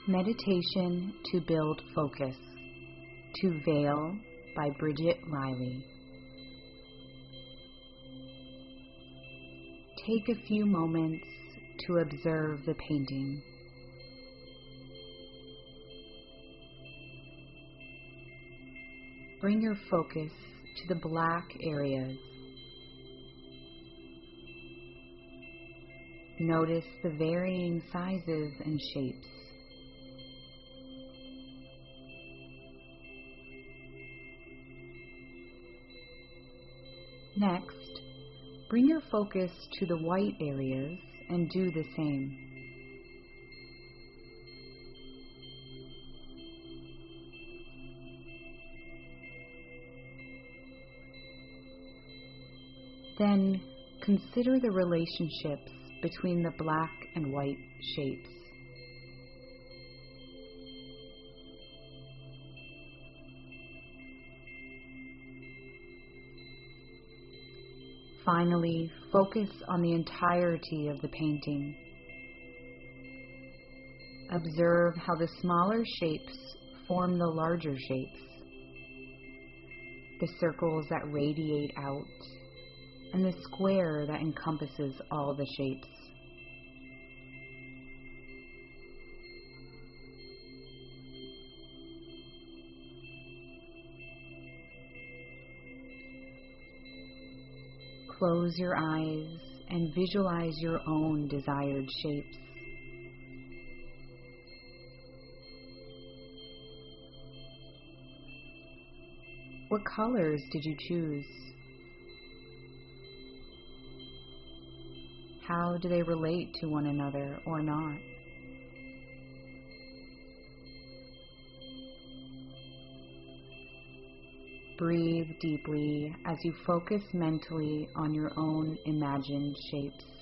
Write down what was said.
Meditation to Build Focus. To Veil by Bridget Riley. Take a few moments to observe the painting. Bring your focus to the black areas. Notice the varying sizes and shapes. Next, bring your focus to the white areas and do the same. Then, consider the relationships between the black and white shapes. Finally, focus on the entirety of the painting. Observe how the smaller shapes form the larger shapes, the circles that radiate out, and the square that encompasses all the shapes. Close your eyes and visualize your own desired shapes. What colors did you choose? How do they relate to one another or not? Breathe deeply as you focus mentally on your own imagined shapes.